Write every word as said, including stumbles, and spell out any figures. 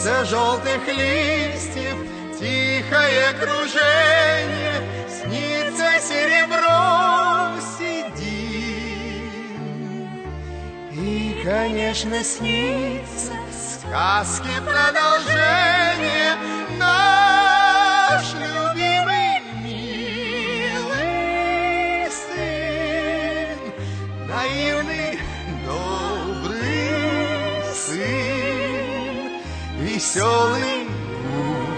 Среди желтых листьев тихое кружение, снится серебром седин. И, конечно, снится сказки продолжение, наш любимый милый сын, наивный добрый сын, веселый